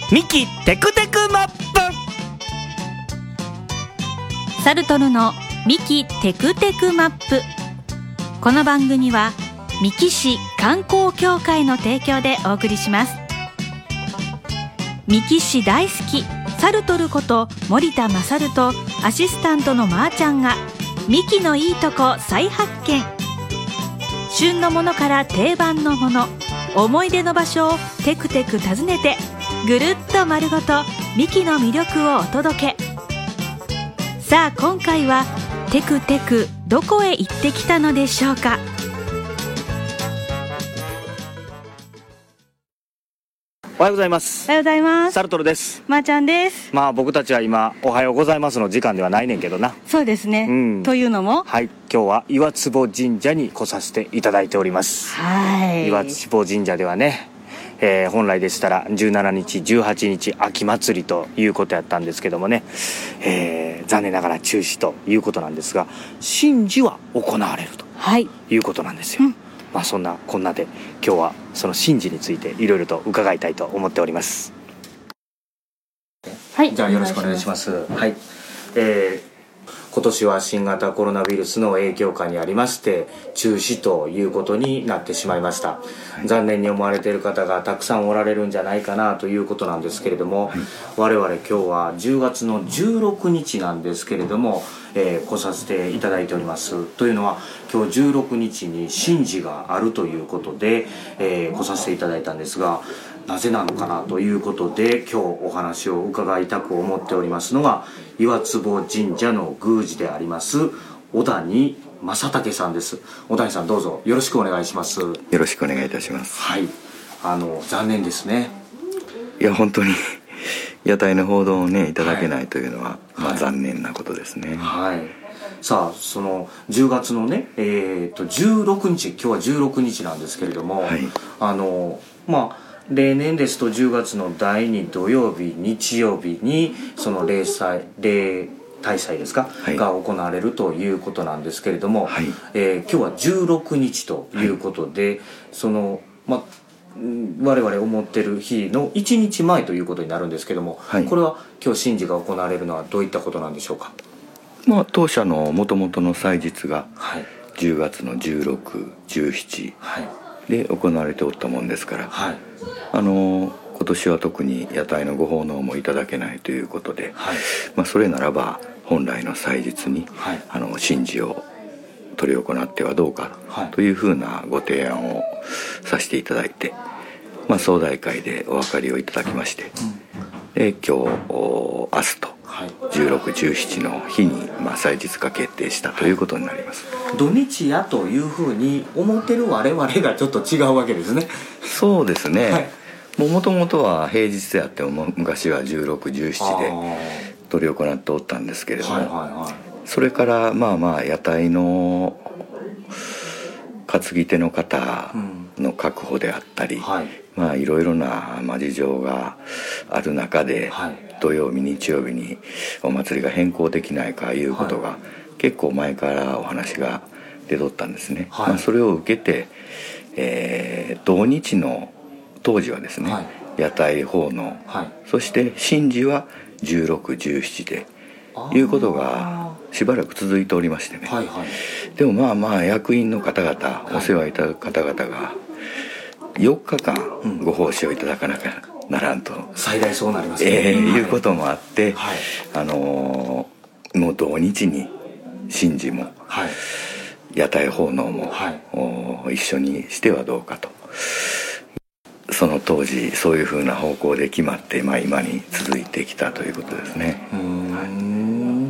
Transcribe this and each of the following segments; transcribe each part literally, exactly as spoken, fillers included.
ミキテクテクマップ。 サルトルのミキテクテクマップ。この番組は三木市観光協会の提供でお送りします。三木市大好きサルトルこと森田勝とアシスタントのまーちゃんがミキのいいとこ再発見。旬のものから定番のもの、思い出の場所をテクテク訪ねてぐるっと丸ごとミキの魅力をお届け。さあ今回はテクテクどこへ行ってきたのでしょうか。 おはようございます。 おはようございます。 サルトルです。 まーちゃんです。 まあ僕たちは今おはようございますの時間ではないねんけどな。 そうですね、うん、というのも、 はい、今日は岩坪神社に来させていただいております。 はい、 岩坪神社ではね、えー、本来でしたらじゅうしちにちじゅうはちにち秋祭りということやったんですけどもね、えー、残念ながら中止ということなんですが、神事は行われるということなんですよ、はい、うん、まあ、そんなこんなで今日はその神事についていろいろと伺いたいと思っております。はい、じゃあよろしくお願いします。はい、えー今年は新型コロナウイルスの影響下にありまして中止ということになってしまいました、はい、残念に思われている方がたくさんおられるんじゃないかなということなんですけれども、はい、我々今日はじゅうがつのじゅうろくにちなんですけれども、えー、来させていただいております。というのは今日じゅうろくにちに神事があるということで、えー、来させていただいたんですが、なぜなのかなということで今日お話を伺いたく思っておりますのが岩坪神社の宮司であります小谷正武さんです。小谷さん、どうぞよろしくお願いします。よろしくお願いいたします。 はい、あの残念ですね。 いや本当に屋台の報道をねいただけないというのは、はい、まあ、残念なことですね。 はい、さあそのじゅうがつのね、えー、とじゅうろくにち、今日はじゅうろくにちなんですけれども、はい、あのまあ例年ですとじゅうがつのだいに土曜日日曜日にその例祭例大祭ですか、はい、が行われるということなんですけれども、はい、えー、今日はじゅうろくにちということで、はい、そのまあ我々思ってる日のいちにちまえということになるんですけども、はい、これは今日神事が行われるのはどういったことなんでしょうか。 まあ、当社のもともとの祭日がじゅうがつのじゅうろく、じゅうしちで行われておったもんですから、はい、あの今年は特に屋台のご奉納もいただけないということで、はい、まあ、それならば本来の祭日に、はい、あの神事を執り行ってはどうかというふうなご提案をさせていただいて、まあ、総代会でお分かりをいただきまして、うん、で今日明日とじゅうろく、じゅうしちの日に、まあ、祭日が決定したということになります。 土日やというふうに思ってる我々がちょっと違うわけですね。 そうですね、はい、もともとは平日であっても昔はじゅうろく、じゅうしちで執り行っておったんですけれども、はいはいはい、それからまあまあ屋台の担ぎ手の方の確保であったり、うん、はい、まあいろいろな、まあ、事情がある中で、はい、土曜日日曜日にお祭りが変更できないかいうことが、はい、結構前からお話が出とったんですね、はい、まあ、それを受けて、えー、同日の当時はですね、はい、屋台奉納、はい、そして神事はじゅうろく、じゅうしちでいうことがしばらく続いておりましてね、はいはい、でもまあまあ役員の方々、お世話いただく方々がよっかかんご奉仕をいただかなきゃならんと、 最大そうなりますね、 えー、いうこともあって、はい、あのー、もう同日に神事も、はい、屋台奉納も、はい、一緒にしてはどうかと、その当時そういうふうな方向で決まって、まあ、今に続いてきたということですね。 うーん、はい、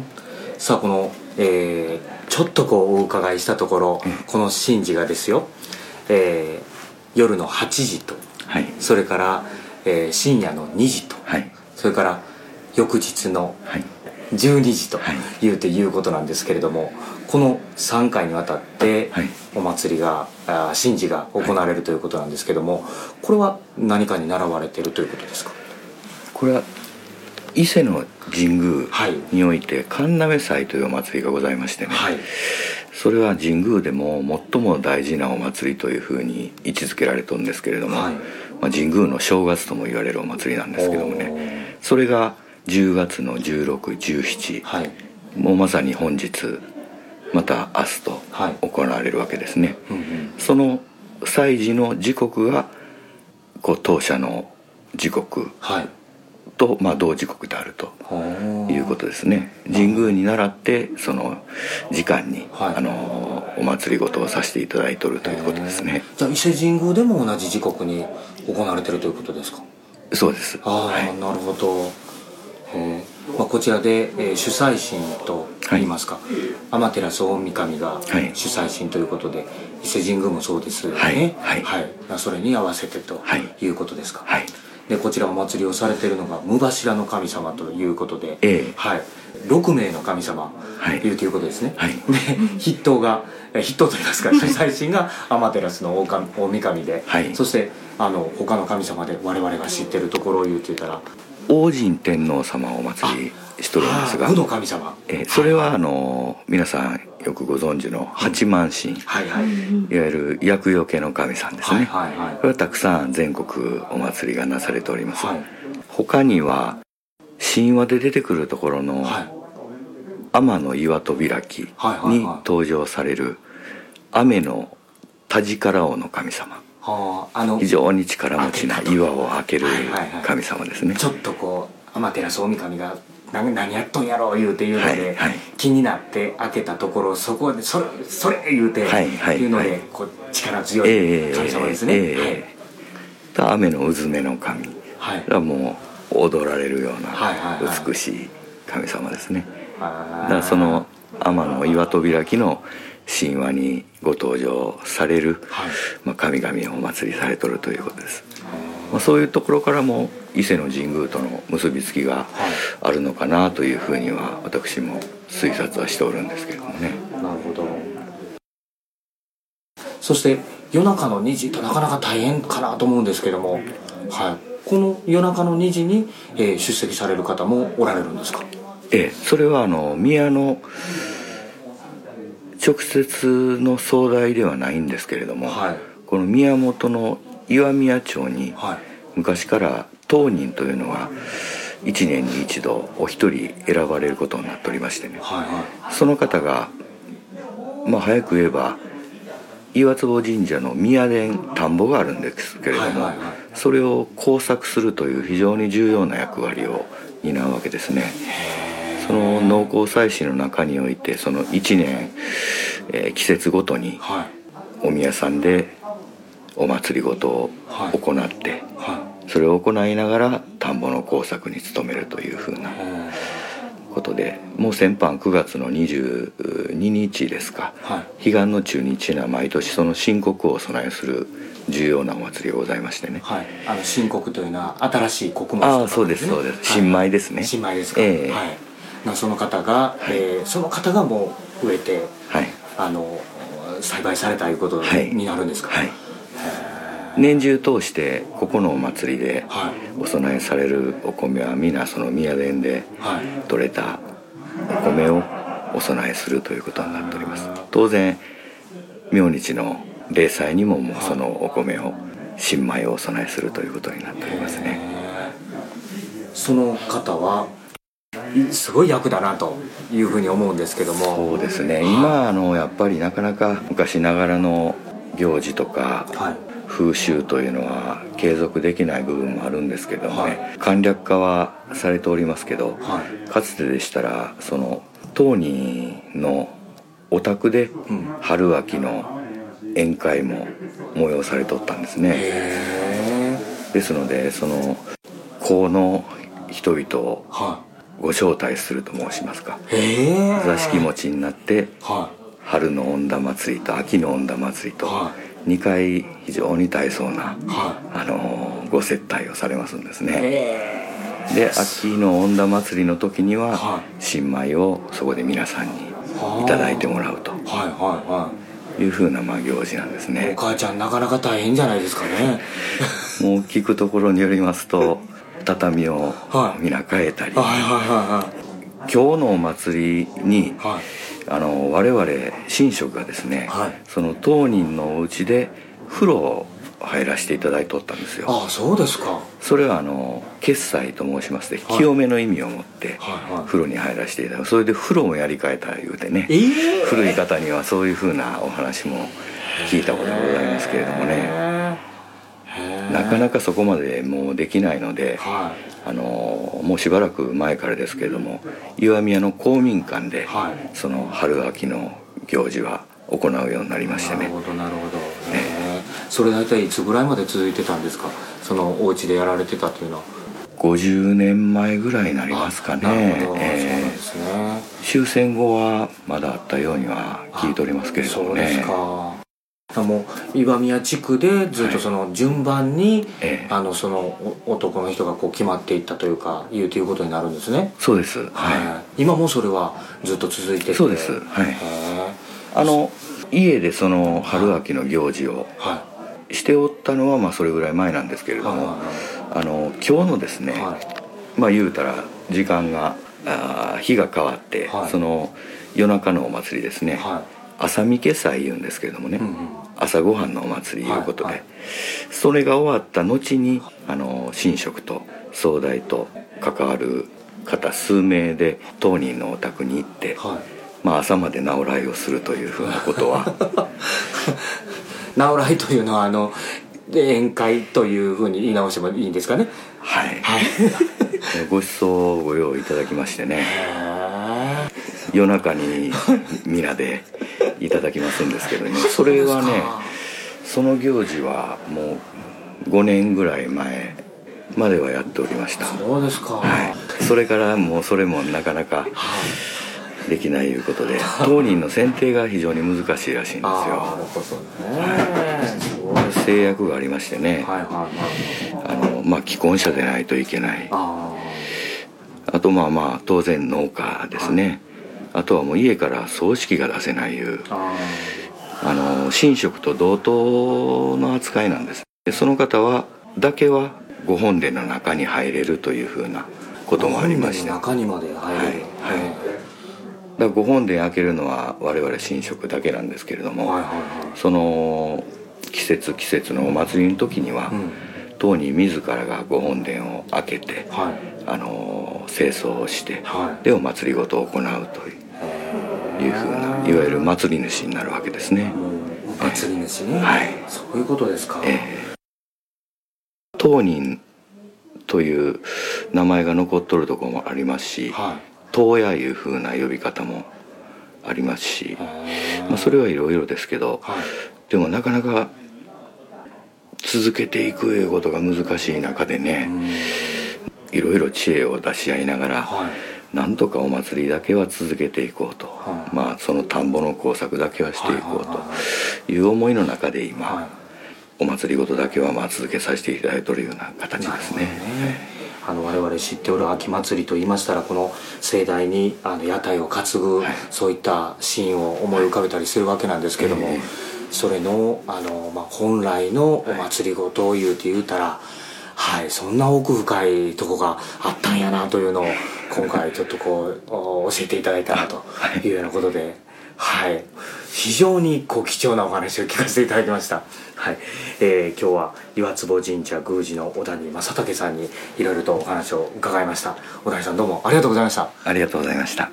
さあこの、えー、ちょっとこうお伺いしたところ、うん、この神事がですよ、えー、夜のはちじと、はい、それからえー、深夜のにじと、はい、それから翌日のじゅうにじというていうことなんですけれども、このさんかいにわたってお祭りが、はい、神事が行われるということなんですけども、これは何かに習われているということですか。 これは伊勢の神宮において神嘗祭というお祭りがございましてね、はい、それは神宮でも最も大事なお祭りというふうに位置づけられてるんですけれども、はい、ままあ、神宮の正月とも言われるお祭りなんですけどもね、それがじゅうがつのじゅうろく、じゅうしち、はい、もうまさに本日また明日と行われるわけですね、はい、うんうん、その祭事の時刻がこう当社の時刻と、はい、まあ、同時刻であるということですね。神宮に倣ってその時間に、はい、あのお祭りごとをさせていただいておるということですね。 じゃあ伊勢神宮でも同じ時刻に行われているということですか？ そうです。 ああ、はい、なるほど。へ、まあ、こちらで、えー、主催神といいますか、はい、天照大神が主催神ということで、はい、伊勢神宮もそうですよね、はいはいはい、それに合わせてということですか？はい、でこちらお祭りをされているのが武柱の神様ということで、えーはい、ろくめいの神様というということですね、はい、で筆頭が筆頭といいますか主催神が天照の 大, 神大神で、はい、そしてあの他の神様で我々が知ってるところを言うと言ったら王神天皇様をお祭りしとるんですが、 武の神様、 えー、それはあの皆さんよくご存知の八幡神、はいはい、いわゆる厄除けの神さんですね、はいはいはい、これはたくさん全国お祭りがなされております、はい、他には神話で出てくるところの、はい、天の岩戸開きに登場される雨の田力王の神様、はあ、あの非常に力持ちな岩を開ける神様ですね、はいはいはい、 ちょっとこう天照大神が 何, 何やっとんやろう言うて言うので、はいはい、気になって開けたところそこでそれそれ言うて、はいはい、言うので、はい、こう力強い神様ですね、えーえーはい、 と雨のうずめの神がもう踊られるような美しい神様ですね、はいはいはい、だからその天の岩戸開きの神話にご登場される、はい、まあ、神々をお祭りされとるということです、まあ、そういうところからも伊勢の神宮との結びつきがあるのかなというふうには私も推察はしておるんですけどもね。 なるほど。そして夜中のにじってなかなか大変かなと思うんですけども、はい、この夜中のにじに、えー、出席される方もおられるんですか？ ええ、それはあの宮の直接の総代ではないんですけれども、はい、この宮本の岩宮町に昔から当人というのがいちねんに一度お一人選ばれることになっておりましてね、はいはい、その方が、まあ、早く言えば岩坪神社の宮殿田んぼがあるんですけれども、はいはいはい、それを工作するという非常に重要な役割を担うわけですね。その農耕祭祀の中においてそのいちねん、えー、季節ごとにお宮さんでお祭りごとを行って、はいはい、それを行いながら田んぼの工作に努めるというふうなことで、もう先般くがつのにじゅうににちですか、はい、彼岸の中日には毎年その神国をお供えする重要なお祭りがございましてね、 はい、あの神国というのは新しい穀物とかですね。 ああ、そうですそうです、新米ですね、 新米ですか、えーはい、その方が、はい、えー、その方がもう植えて、はい、あの栽培されたいうことになるんですか？はいはい、 年中通してここのお祭りでお供えされるお米は皆その宮殿で採れたお米をお供えするということになっております。当然明日の例祭にももうそのお米を新米をお供えするということになっておりますね。 その方はすごい役だなというふうに思うんですけども。 そうですね、今あのやっぱりなかなか昔ながらの行事とか、はい、風習というのは継続できない部分もあるんですけどもね、はい、簡略化はされておりますけど、はい、かつてでしたらその当人のお宅で春秋の宴会も催されておったんですね。へー。ですのでその公の人々をご招待すると申しますか、へー、座敷持ちになって、はい、春の恩田祭りと秋の恩田祭りと、はい、にかい非常に大層な、はい、あのご接待をされますんですね。で秋の恩田祭りの時には、はい、新米をそこで皆さんにいただいてもらうと、はいはいはい、いうふうなまあ行事なんですね。 お母ちゃんなかなか大変じゃないですかね。 もう聞くところによりますと畳を皆変えたり、はいはいはいはい、今日のお祭りに、はい、あの我々神職がですね、はい、その当人のお家で風呂を入らせていただいておったんですよ。 ああ、そうですか。 それはあの決済と申しまして、はい、清めの意味を持って風呂に入らせていただく。それで風呂もやり替えた言うてね、えー、古い方にはそういうふうなお話も聞いたことがございますけれどもね、なかなかそこまでもうできないので、はい、あのもうしばらく前からですけれども、岩宮の公民館で、はい、その春秋の行事は行うようになりましてね。 なるほどなるほど、えー、それ大体いつぐらいまで続いてたんですか、そのお家でやられてたというのは。 ごじゅうねんまえぐらいになりますかね。 なるほど、えー、そうなんですね。 終戦後はまだあったようには聞いておりますけれどもね。 そうですか。もう岩宮地区でずっとその順番に、はいええ、あのその男の人がこう決まっていったというかいうということになるんですね。 そうです、はい、 はい、今もそれはずっと続いてて。 そうです、はい、あの家でその春秋の行事をしておったのはまあそれぐらい前なんですけれども、あの今日のですね、はい、まあ言うたら時間があ日が変わって、はい、その夜中のお祭りですね、はい、朝御家祭言うんですけれどもね、うんうん、朝ごはんのお祭りいうことで、はいはい、それが終わった後にあの神職と総代と関わる方数名で当人のお宅に行って、はい、まあ、朝まで直来をするというふうなことは直来というのはあの宴会というふうに言い直してもいいんですかね。 はい、はい、ご馳走をご用意いただきましてね、夜中に皆でいただきますんですけどね、それはね、その行事はもうごねんぐらい前まではやっておりました。 そうですか、 はい、それからもうそれもなかなかできないいうことで、当人の選定が非常に難しいらしいんですよ。 あ、なるほどね、 はい、制約がありましてね、はいはいはい、あのまあ既婚者でないといけない、あ, あとまあまあ当然農家ですね、はい、あとはもう家から葬式が出せないいう、ああの神職と同等の扱いなんです。でその方はだけはご本殿の中に入れるというふうなこともありまして、 ご本殿の中にまで入れる、はいはい、 だからご本殿開けるのは我々神職だけなんですけれども、はいはいはい、その季節季節のお祭りの時には、うん、当人自らがご本殿を開けて、はい、あの清掃をして、はい、でお祭りごとを行うというふうないわゆる祭り主になるわけですね。 うん、祭り主ね、はい、そういうことですか。えー、 当人という名前が残っとるところもありますし、はい、当屋いうふうな呼び方もありますし、まあ、それはいろいろですけど、はい、でもなかなか続けていくいうことが難しい中でね、いろいろ知恵を出し合いながら、はい、なんとかお祭りだけは続けていこうと、はい、まあその田んぼの工作だけはしていこうという思いの中で今、はい、お祭りごとだけはまあ続けさせていただいているような形ですね。 あの我々知っておる秋祭りと言いましたら、この盛大にあの屋台を担ぐ、はい、そういったシーンを思い浮かべたりするわけなんですけども、えー、それの、あの、まあ、本来のお祭りごとを言うて言うたら、はい、そんな奥深いとこがあったんやなというのを今回ちょっとこう教えていただいたなというようなことで、はい、非常にこう貴重なお話を聞かせていただきました。はい、えー、今日は岩坪神社宮司の小谷正武さんにいろいろとお話を伺いました。小谷さん、どうもありがとうございました。 ありがとうございました。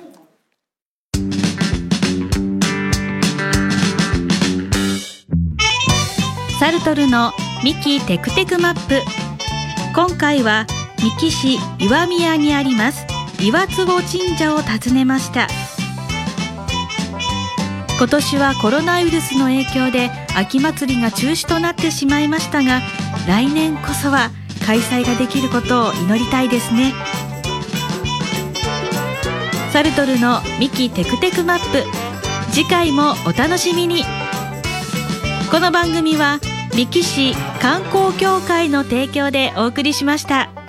サルトルの三木テクテクマップ。今回は三木市岩宮にあります岩坪神社を訪ねました。今年はコロナウイルスの影響で秋祭りが中止となってしまいましたが、来年こそは開催ができることを祈りたいですね。サルトルの三木テクテクマップ、次回もお楽しみに。この番組は三木市観光協会の提供でお送りしました。